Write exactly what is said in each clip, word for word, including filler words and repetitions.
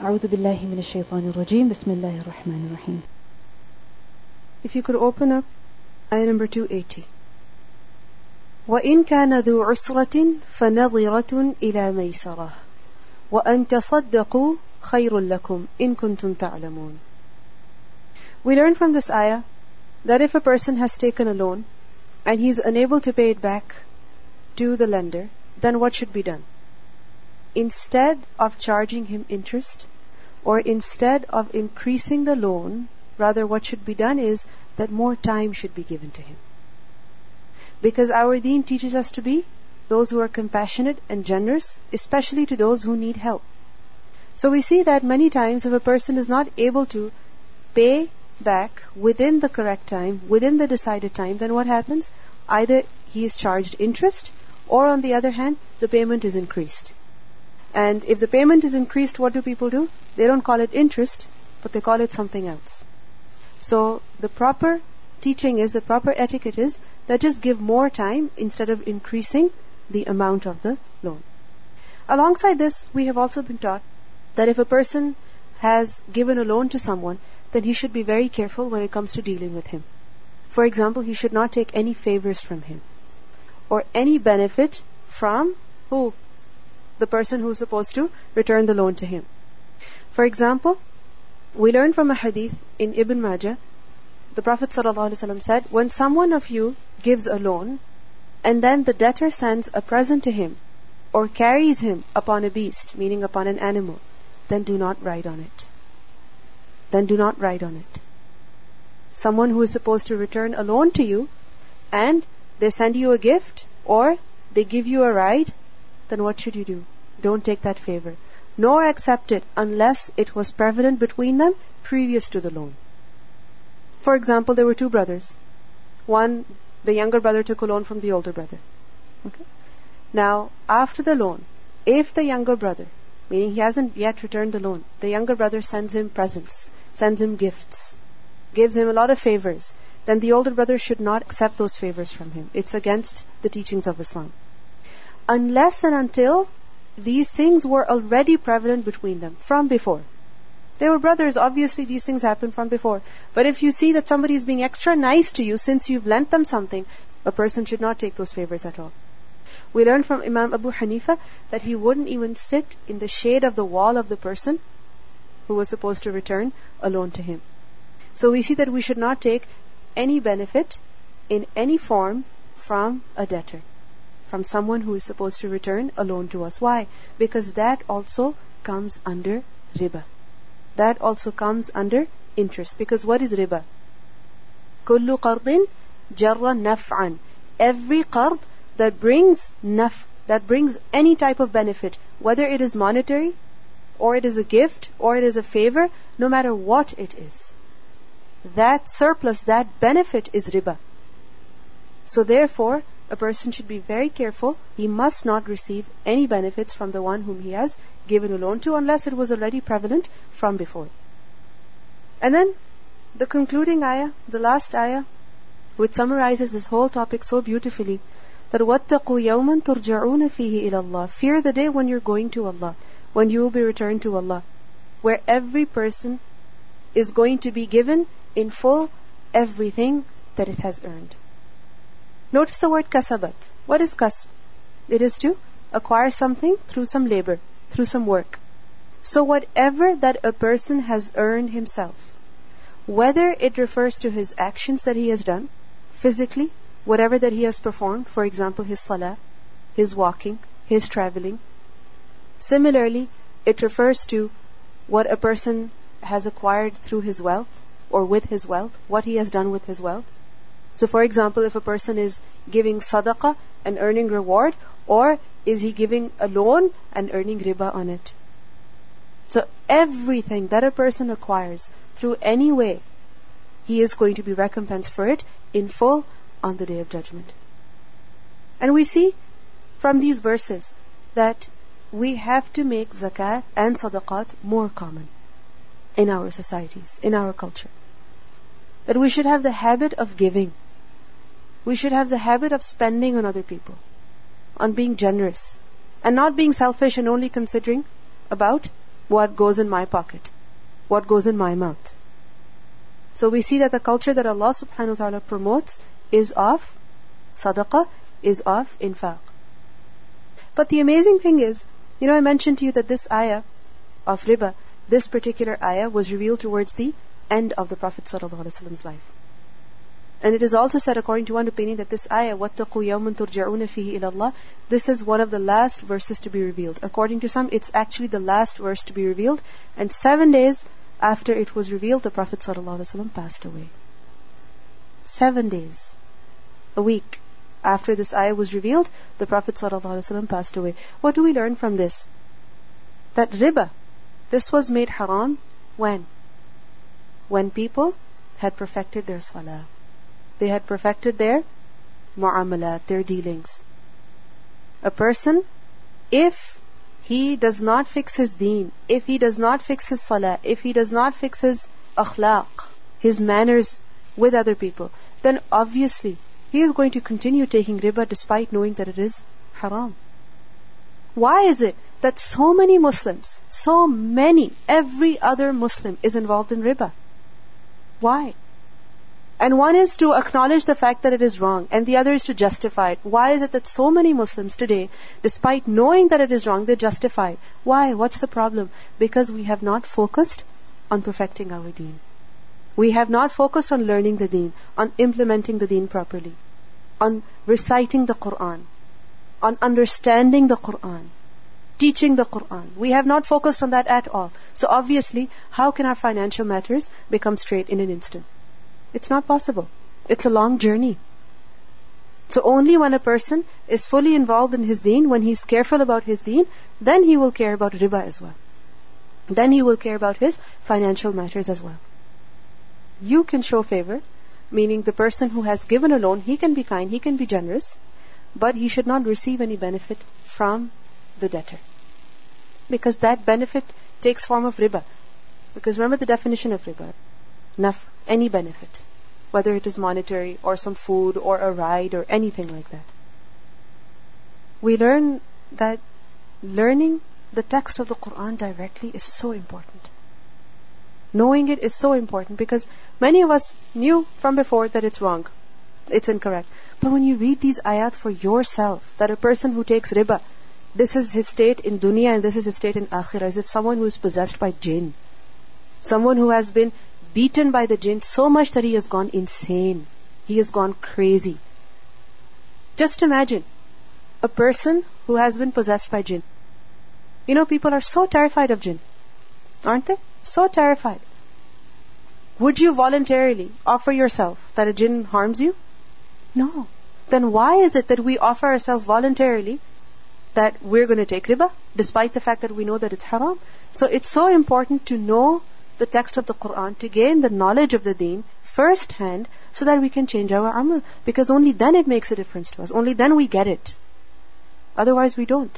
أعوذ بالله من الشيطان الرجيم بسم الله الرحمن الرحيم. If you could open up ayah number two eighty. وَإِن كَانَ ذُو عُسْرَةٍ فَنَظِرَةٌ إِلَى مَيْسَرَةٍ وَأَن تَصَدَّقُوا خَيْرٌ لَكُمْ إِن كُنتُمْ تَعْلَمُونَ. We learn from this ayah that if a person has taken a loan and he is unable to pay it back to the lender, then what should be done? Instead of charging him interest, or instead of increasing the loan, rather what should be done is that more time should be given to him. Because our deen teaches us to be those who are compassionate and generous, especially to those who need help. So we see that many times if a person is not able to pay back within the correct time, within the decided time, then what happens? Either he is charged interest, or on the other hand, the payment is increased. And if the payment is increased, what do people do? They don't call it interest, but they call it something else. So the proper teaching is, the proper etiquette is, that just give more time instead of increasing the amount of the loan. Alongside this, we have also been taught that if a person has given a loan to someone, then he should be very careful when it comes to dealing with him. For example, he should not take any favors from him, or any benefit from who? The person who is supposed to return the loan to him. For example, we learn from a hadith in Ibn Majah, the Prophet ﷺ said, when someone of you gives a loan, and then the debtor sends a present to him, or carries him upon a beast, meaning upon an animal, then do not ride on it. Then do not ride on it. Someone who is supposed to return a loan to you, and they send you a gift, or they give you a ride, then what should you do? Don't take that favor, nor accept it unless it was prevalent between them previous to the loan. For example, there were two brothers. One, the younger brother took a loan from the older brother. Okay? Now, after the loan, if the younger brother, meaning he hasn't yet returned the loan, the younger brother sends him presents, sends him gifts, gives him a lot of favors, then the older brother should not accept those favors from him. It's against the teachings of Islam. Unless and until these things were already prevalent between them from before. They were brothers, obviously these things happened from before. But if you see that somebody is being extra nice to you since you've lent them something, a person should not take those favors at all. We learned from Imam Abu Hanifa that he wouldn't even sit in the shade of the wall of the person who was supposed to return a loan to him. So we see that we should not take any benefit in any form from a debtor, from someone who is supposed to return a loan to us. Why? Because that also comes under riba. That also comes under interest. Because what is riba? كُلُّ قَرْضٍ جَرَّ نَفْعًا. Every qard that brings naf, that brings any type of benefit, whether it is monetary, or it is a gift, or it is a favor, no matter what it is, that surplus, that benefit is riba. So therefore, a person should be very careful. He must not receive any benefits from the one whom he has given a loan to, unless it was already prevalent from before. And then the concluding ayah, the last ayah, which summarizes this whole topic so beautifully, that وَاتَّقُوا يَوْمًا تُرْجَعُونَ فِيهِ إِلَى اللَّهِ. Fear the day when you're going to Allah, when you will be returned to Allah, where every person is going to be given in full everything that it has earned. Notice the word kasabat. What is kasb? It is to acquire something through some labor, through some work. So whatever that a person has earned himself, whether it refers to his actions that he has done, physically, whatever that he has performed, for example, his salah, his walking, his traveling. Similarly, it refers to what a person has acquired through his wealth, or with his wealth, what he has done with his wealth. So for example, if a person is giving sadaqah and earning reward, or is he giving a loan and earning riba on it? So everything that a person acquires through any way, he is going to be recompensed for it in full on the Day of Judgment. And we see from these verses that we have to make zakat and sadaqat more common in our societies, in our culture. That we should have the habit of giving. We should have the habit of spending on other people, on being generous, and not being selfish and only considering about what goes in my pocket, what goes in my mouth. So we see that the culture that Allah subhanahu wa ta'ala promotes is of sadaqah, is of infaq. But the amazing thing is, you know, I mentioned to you that this ayah of riba, this particular ayah was revealed towards the end of the Prophet sallallahu alaihi wasallam's life. And it is also said, according to one opinion, that this ayah, وَاتَّقُوا يَوْمًا تُرْجَعُونَ فِيهِ إِلَى اللَّهِ, this is one of the last verses to be revealed. According to some, it's actually the last verse to be revealed. And seven days after it was revealed, the Prophet ﷺ passed away. Seven days. A week after this ayah was revealed, the Prophet ﷺ passed away. What do we learn from this? That riba, this was made haram when? When people had perfected their salah. They had perfected their mu'amalat, their dealings. A person, if he does not fix his deen, if he does not fix his salah, if he does not fix his akhlaq, his manners with other people, then obviously he is going to continue taking riba despite knowing that it is haram. Why is it that so many Muslims, so many, every other Muslim is involved in riba? Why? And one is to acknowledge the fact that it is wrong, and the other is to justify it. Why is it that so many Muslims today, despite knowing that it is wrong, they justify it? Why? What's the problem? Because we have not focused on perfecting our deen. We have not focused on learning the deen, on implementing the deen properly, on reciting the Qur'an, on understanding the Qur'an, teaching the Qur'an. We have not focused on that at all. So obviously, how can our financial matters become straight in an instant? It's not possible. It's a long journey. So only when a person is fully involved in his deen, when he's careful about his deen, then he will care about riba as well. Then he will care about his financial matters as well. You can show favor, meaning the person who has given a loan, he can be kind, he can be generous, but he should not receive any benefit from the debtor. Because that benefit takes form of riba. Because remember the definition of riba. Naf, any benefit, whether it is monetary or some food or a ride or anything like that. We learn that learning the text of the Qur'an directly is so important. Knowing it is so important because many of us knew from before that it's wrong, it's incorrect. But when you read these ayat for yourself, that a person who takes riba, this is his state in dunya and this is his state in akhirah, as if someone who is possessed by jinn, someone who has been beaten by the jinn so much that he has gone insane. He has gone crazy. Just imagine a person who has been possessed by jinn. You know, people are so terrified of jinn, aren't they? So terrified. Would you voluntarily offer yourself that a jinn harms you? No. Then why is it that we offer ourselves voluntarily that we're going to take riba, despite the fact that we know that it's haram? So it's so important to know the text of the Qur'an, to gain the knowledge of the deen first hand, so that we can change our amal, because only then it makes a difference to us. Only then we get it. Otherwise we don't.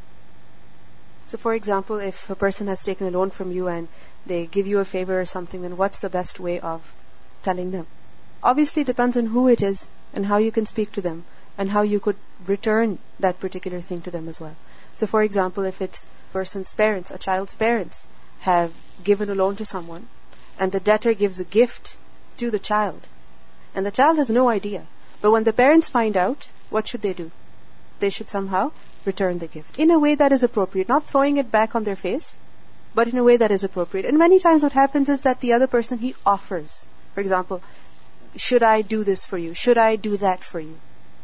So for example, if a person has taken a loan from you and they give you a favor or something, then what's the best way of telling them? Obviously it depends on who it is and how you can speak to them and how you could return that particular thing to them as well. So for example, if it's a person's parents, a child's parents, have given a loan to someone, and the debtor gives a gift to the child, and the child has no idea. But when the parents find out, what should they do? They should somehow return the gift in a way that is appropriate, not throwing it back on their face, but in a way that is appropriate. And many times what happens is that the other person, he offers. For example, should I do this for you? Should I do that for you?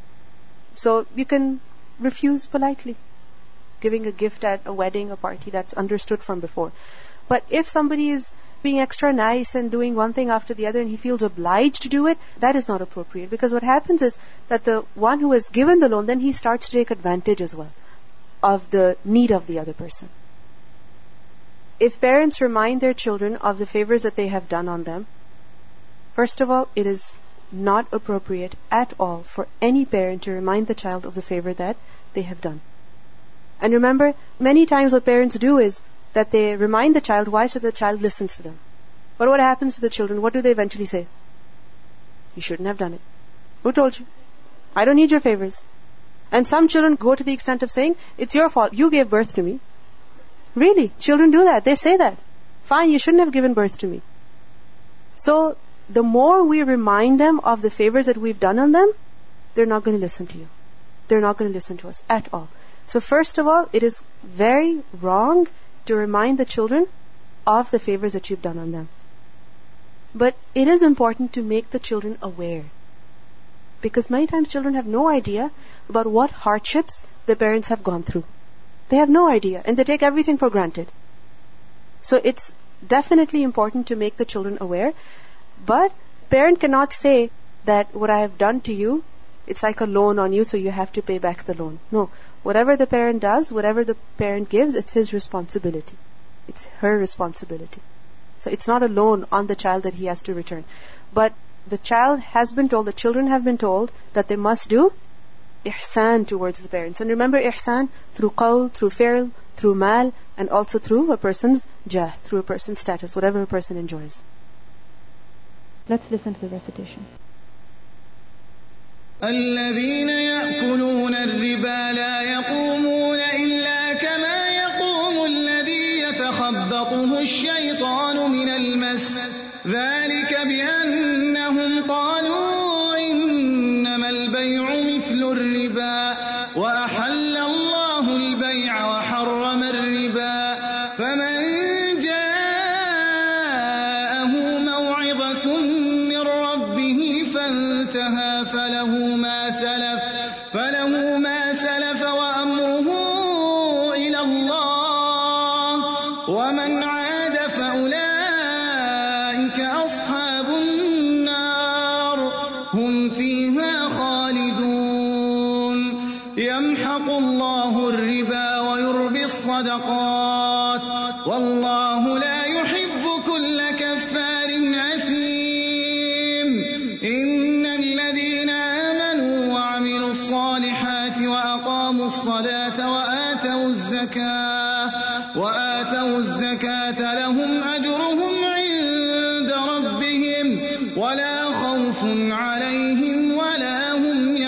So you can refuse politely. Giving a gift at a wedding, a party, that's understood from before. But if somebody is being extra nice and doing one thing after the other and he feels obliged to do it, that is not appropriate. Because what happens is that the one who has given the loan, then he starts to take advantage as well of the need of the other person. If parents remind their children of the favors that they have done on them, first of all, it is not appropriate at all for any parent to remind the child of the favor that they have done. And remember, many times what parents do is that they remind the child, why? So the child listens to them. But what happens to the children? What do they eventually say? You shouldn't have done it. Who told you? I don't need your favors. And some children go to the extent of saying, it's your fault. You gave birth to me. Really, children do that. They say that. Fine, you shouldn't have given birth to me. So, the more we remind them of the favors that we've done on them, they're not going to listen to you. They're not going to listen to us at all. So first of all, it is very wrong to remind the children of the favors that you've done on them. But it is important to make the children aware. Because many times children have no idea about what hardships their parents have gone through. They have no idea, and they take everything for granted. So it's definitely important to make the children aware. But parent cannot say that what I have done to you, it's like a loan on you, so you have to pay back the loan. No. Whatever the parent does, whatever the parent gives, it's his responsibility. It's her responsibility. So it's not a loan on the child that he has to return. But the child has been told, the children have been told that they must do ihsan towards the parents. And remember ihsan through qawl, through fi'l, through mal, and also through a person's jah, through a person's status, whatever a person enjoys. Let's listen to the recitation. الذين يأكلون الربا لا يقومون إلا كما يقوم الذي يتخبطه الشيطان من المس ذلك بأنهم قالوا إنما البيع مثل الربا وأحل الله البيع وحرم الربا فمن جاءه موعظة من ربه فانتهى فله ما سلف فله ما سلف وأمره إلى الله ومن عاد فأولئك أصحاب النار هم فيها خالدون يمحق الله الربا ويربي الصدقات والله لا يحب كل كفار أثيم إن الذين آمنوا وعملوا الصالحات وأقاموا الصلاة وآتوا الزكاة وآتوا الزكاة لهم أجرهم عند ربهم ولا خوف عليهم ولا هم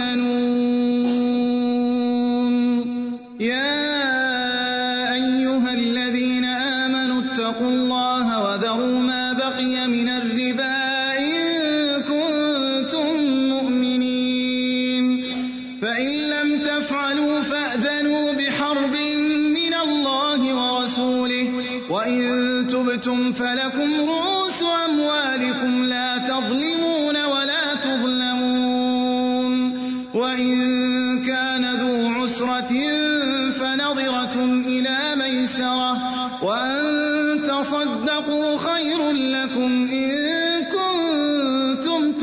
يحزنون يا أيها الذين آمنوا اتقوا الله وذروا ما بقي من الربا إن كنتم مؤمنين فإن لم تفعلوا فأذنوا بحرب من الله ورسوله وإن تبتم فلكم رؤوس أموالكم لا تظلمون ولا تظلمون وإن كان ذو عسرة فنظرة إلى ميسرة وأن تصدقوا خير لكم إن كنتم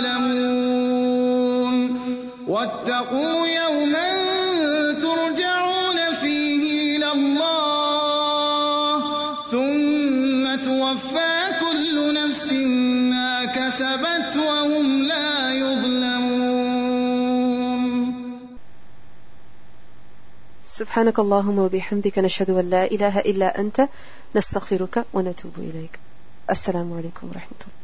تعلمون واتقوا يوما ترجعون فيه إلى الله ثم توفى كل نفس ما كسبت وهم لا يظلمون. سبحانك اللهم وبحمدك نشهد أن لا إله إلا أنت نستغفرك ونتوب إليك. السلام عليكم ورحمة الله.